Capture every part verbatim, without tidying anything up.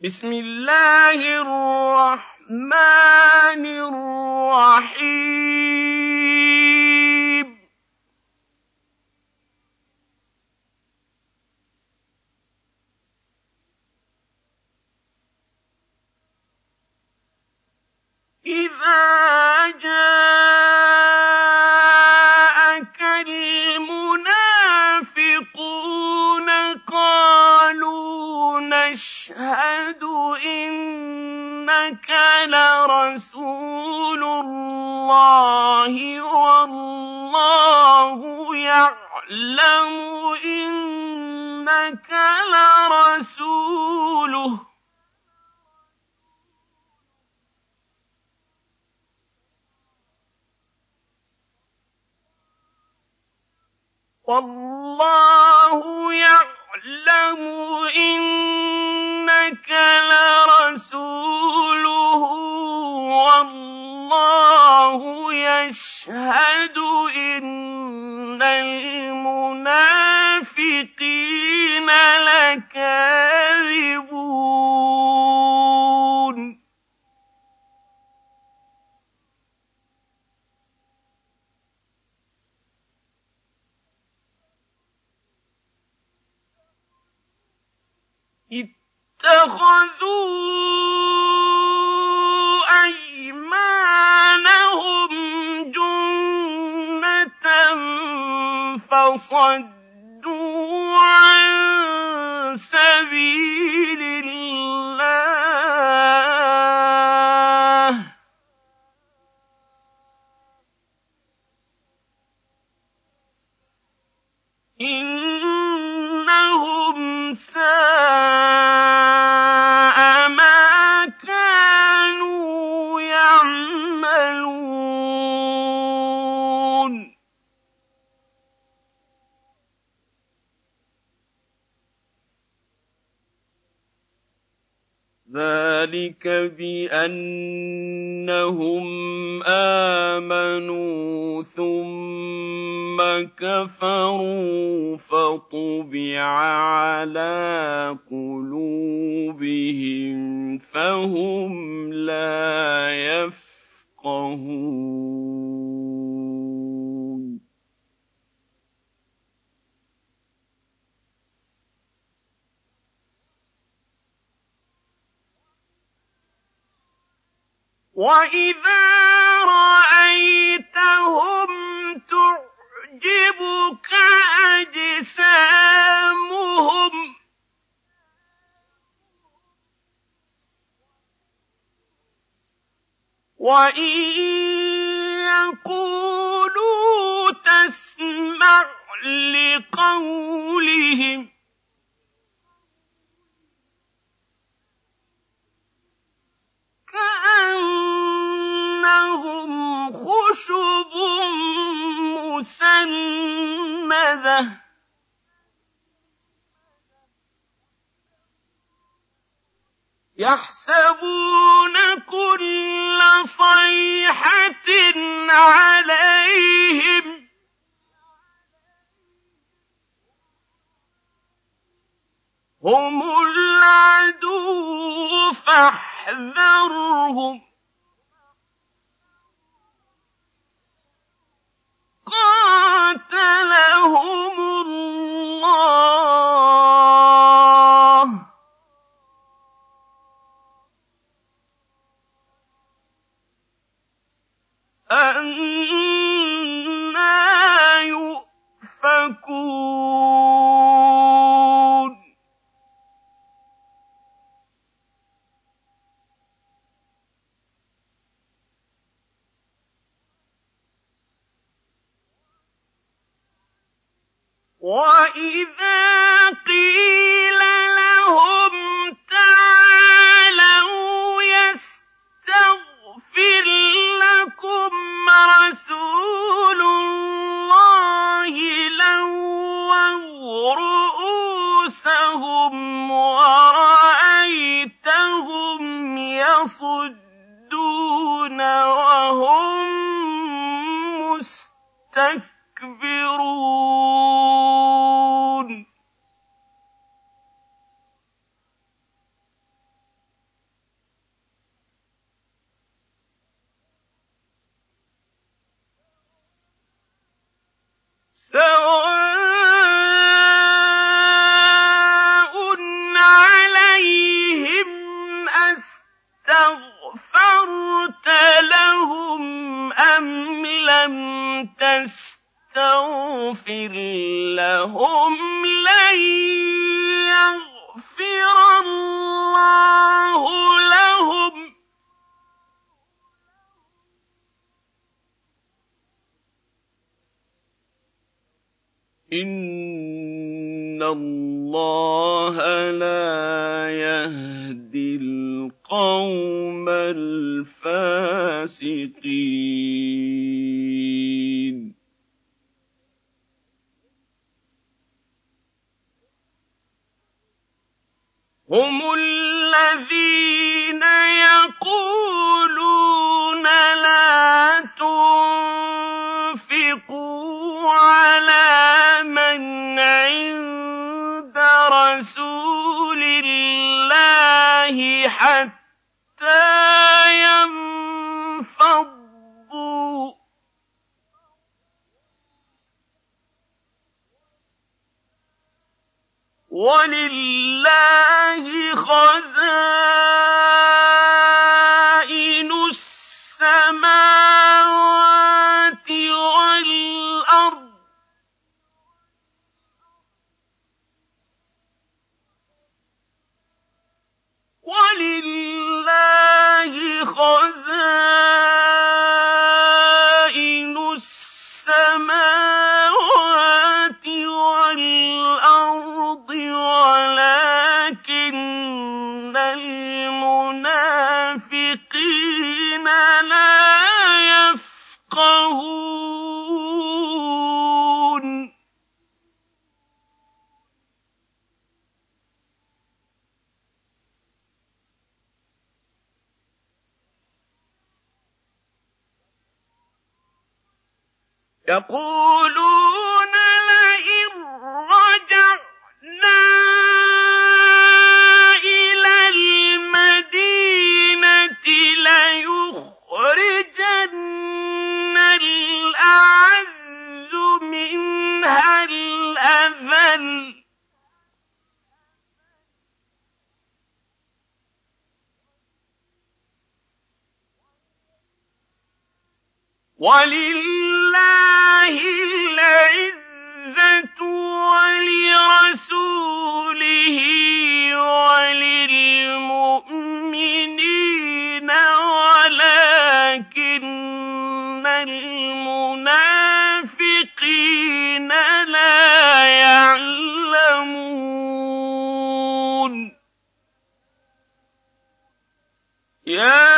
بسم الله الرحمن الرحيم إذا جاءك المنافقون قالوا نشهد إنك لرسول الله والله يعلم إنك لرسوله والله يعلم إنك لرسوله والله يشهد إن المنافقين لكاذبون اتخذوا أيمانهم جنة فصدوا عن سبيل الله إنهم ساء ما كانوا يعملون ذلك بأنهم آمنوا ثم كفروا فطبع على قلوبهم فهم لا يفقهون وَإِذَا رَأَيْتَهُمْ تُعْجِبُكَ أَجْسَامُهُمْ ۖ وَإِن يَقُولُوا تَسْمَعْ لِقَوْلِهِمْ كَأَنَّهُمْ خُشُبٌ مُّسَنَّدَةٌ يَحْسَبُونَ كُلَّ صَيْحَةٍ عَلَيْهِمْ هُمُ الْعَدُوُّ فَاحْذَرْهُمْ قَاتَلَهُمُ اللَّهُ أَنَّىٰ يُؤْفَكُونَ وَإِذَا قِيلَ لَهُمْ تَعَالَوْا يَسْتَغْفِرْ لَكُمْ رَسُولُ اللَّهِ لَوَّوْا رُءُوسَهُمْ وَرَأَيْتَهُمْ يَصُدُّونَ وَهُم مُّسْتَكْبِرُونَ لهم لن يغفر الله لهم إِنَّ اللَّهَ لَا يَهْدِي الْقَوْمَ الْفَاسِقِينَ هُمُ الَّذِينَ يَقُولُونَ لَا تُنفِقُوا عَلَىٰ مَنْ عِندَ رَسُولِ اللَّهِ حَتَّىٰ يَنفَضُّوا ۗ وَلِلَّهِ خَزَائِنُ السَّمَاوَاتِ وَالْأَرْضِ ۗ وَلِلَّهِ خَزَائِنُ السَّمَاوَاتِ وَالْأَرْضِ وَلَٰكِنَّ الْمُنَافِقِينَ لَا يَفْقَهُونَ يَقُولُونَ لَئِن رَّجَعْنَا إِلَى الْمَدِينَةِ لَيُخْرِجَنَّ الْأَعَزُّ مِنْهَا الْأَذَلَّ ۚ وَلِلَّهِ الْعِزَّةُ وَلِرَسُولِهِ وَلِلْمُؤْمِنِينَ وَلَٰكِنَّ الْمُنَافِقِينَ لَا يَعْلَمُونَ يَا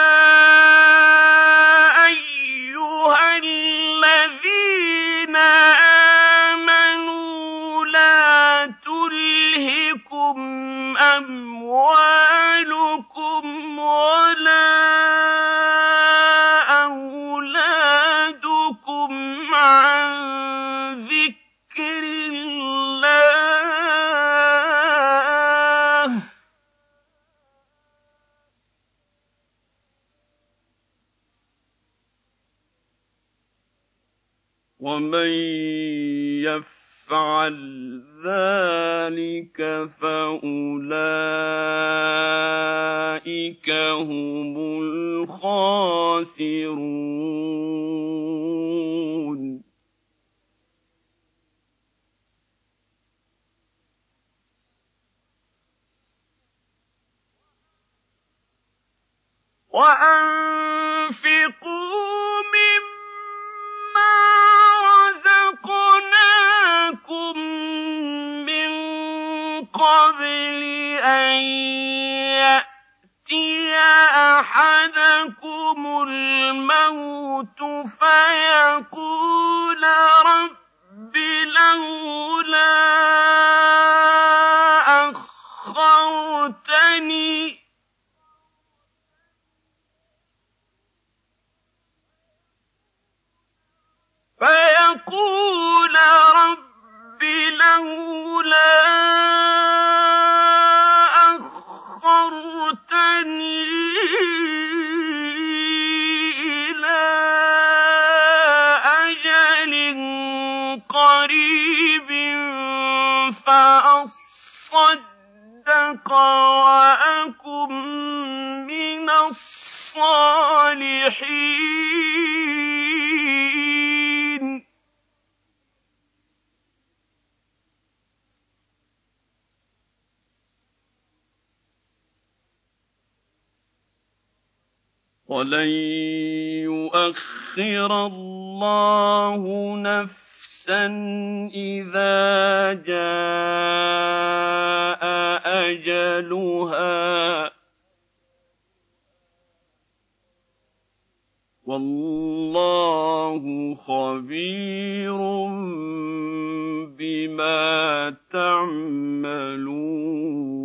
أَيُّهَا الَّذِينَ آمَنُوا لَا تُلْهِكُمْ أَمْوَالُكُمْ وَلَا أَوْلَادُكُمْ عَن ذِكْرِ اللَّهِ ۚ وَمَن يَفْعَلْ ذَٰلِكَ فَأُولَٰئِكَ هُمُ الْخَاسِرُونَ وَأَنفِقُوا مِمَّا رَزَقْنَاكُم مِّن قَبْلِ أَن يَأْتِيَ أَحَدَكُمُ الْمَوْتُ فَيَقُولَ رَبِّ لَوْلَا أَخَّرْتَنِي فَيَقُولَ رَبِّ لَوْلَا أَخَّرْتَنِي إِلَىٰ أَجَلٍ قَرِيبٍ فَأَصَّدَّقَ وَأَكُن مِّنَ الصَّالِحِينَ وَلَن يُؤَخِّرَ اللَّهُ نَفْسًا إِذَا جَاءَ أَجَلُهَا ۚ وَاللَّهُ خَبِيرٌ بِمَا تَعْمَلُونَ